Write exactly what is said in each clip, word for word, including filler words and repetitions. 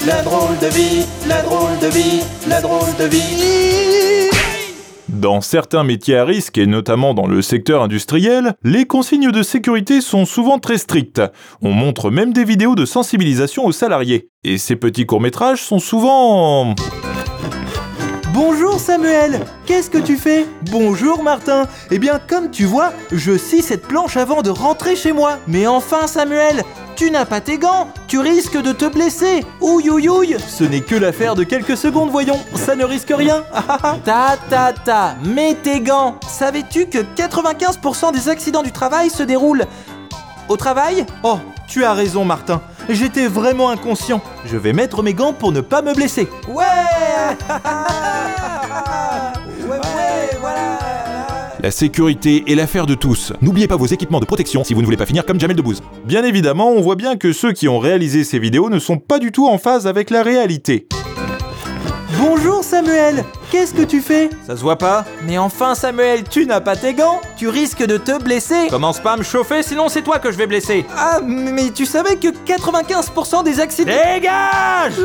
la drôle de vie, la drôle de vie, la drôle de vie. Dans certains métiers à risque, et notamment dans le secteur industriel, les consignes de sécurité sont souvent très strictes. On montre même des vidéos de sensibilisation aux salariés. Et ces petits courts-métrages sont souvent... Bonjour Samuel, qu'est-ce que tu fais? Bonjour Martin, eh bien comme tu vois, je scie cette planche avant de rentrer chez moi. Mais enfin Samuel, tu n'as pas tes gants, tu risques de te blesser. Ouïe ouïe ouïe, ce n'est que l'affaire de quelques secondes voyons, ça ne risque rien. Ta ta ta, mets tes gants. Savais-tu que quatre-vingt-quinze pour cent des accidents du travail se déroulent au travail? Oh, tu as raison Martin, j'étais vraiment inconscient. Je vais mettre mes gants pour ne pas me blesser. Ouais. Ouais, ouais, voilà. La sécurité est l'affaire de tous. N'oubliez pas vos équipements de protection si vous ne voulez pas finir comme Jamel Debbouze. Bien évidemment, on voit bien que ceux qui ont réalisé ces vidéos ne sont pas du tout en phase avec la réalité. Bonjour Samuel, qu'est-ce que tu fais? Ça se voit pas? Mais enfin Samuel, tu n'as pas tes gants? Tu risques de te blesser. Commence pas à me chauffer, sinon c'est toi que je vais blesser. Ah, mais tu savais que quatre-vingt-quinze pour cent des accidents... Dégage.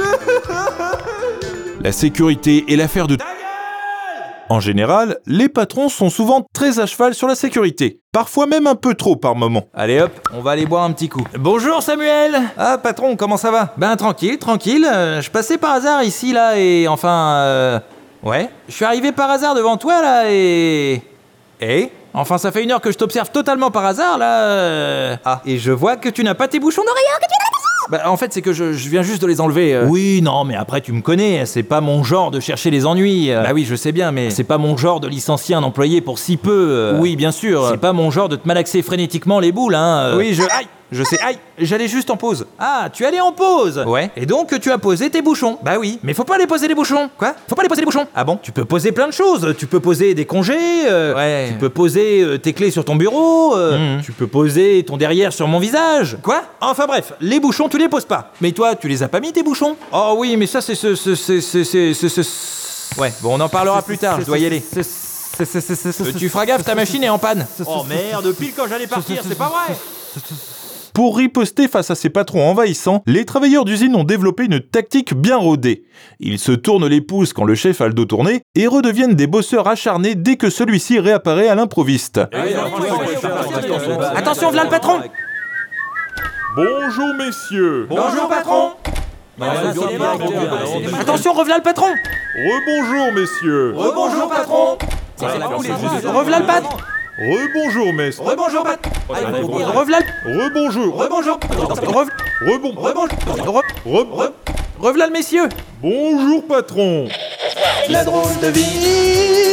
La sécurité est l'affaire de... En général, les patrons sont souvent très à cheval sur la sécurité. Parfois même un peu trop par moment. Allez hop, on va aller boire un petit coup. Bonjour Samuel. Ah patron, comment ça va? Ben tranquille, tranquille. Euh, je passais par hasard ici là et enfin... Euh... Ouais. Je suis arrivé par hasard devant toi là et... Et enfin ça fait une heure que je t'observe totalement par hasard là... Euh... Ah. Et je vois que tu n'as pas tes bouchons d'oreille, que tu n'as pas... Bah en fait c'est que je, je viens juste de les enlever. Euh... Oui, non mais après tu me connais, c'est pas mon genre de chercher les ennuis. Euh... Bah oui je sais bien mais c'est pas mon genre de licencier un employé pour si peu. Euh... Oui bien sûr. C'est pas mon genre de te malaxer frénétiquement les boules hein. Euh... Oui je... Aïe. Je sais, aïe, j'allais juste en pause. Ah, tu allais en pause? Ouais. Et donc tu as posé tes bouchons? Bah oui. Mais faut pas les poser les bouchons. Quoi? Faut pas les poser les bouchons. Ah bon? Tu peux poser plein de choses. Tu peux poser des congés. Euh, ouais. Tu peux poser euh, tes clés sur ton bureau. Euh, mmh. Tu peux poser ton derrière sur mon visage. Quoi? Enfin bref, les bouchons tu les poses pas. Mais toi, tu les as pas mis tes bouchons? Oh oui, mais ça c'est ce, ce, ce, ce, ce, ce, ce... Ouais. Bon, on en parlera plus tard. Je dois y aller. Euh, tu feras gaffe, ta machine est en panne. Oh merde, pile quand j'allais partir, c'est pas vrai. Pour riposter face à ces patrons envahissants, les travailleurs d'usine ont développé une tactique bien rodée. Ils se tournent les pouces quand le chef a le dos tourné et redeviennent des bosseurs acharnés dès que celui-ci réapparaît à l'improviste. Attention, v'là le patron! Bonjour messieurs! Bonjour patron! Attention, rev'là le patron! Rebonjour messieurs! Rebonjour patron! Rev'là le patron! Rebonjour messieurs! Rebonjour patron! Rev'là le... Rebonjour! Rebonjour! Rev... Rebon! Rebonjour! Re... Rev'là le messieurs! Bonjour patron! La drôle de vie.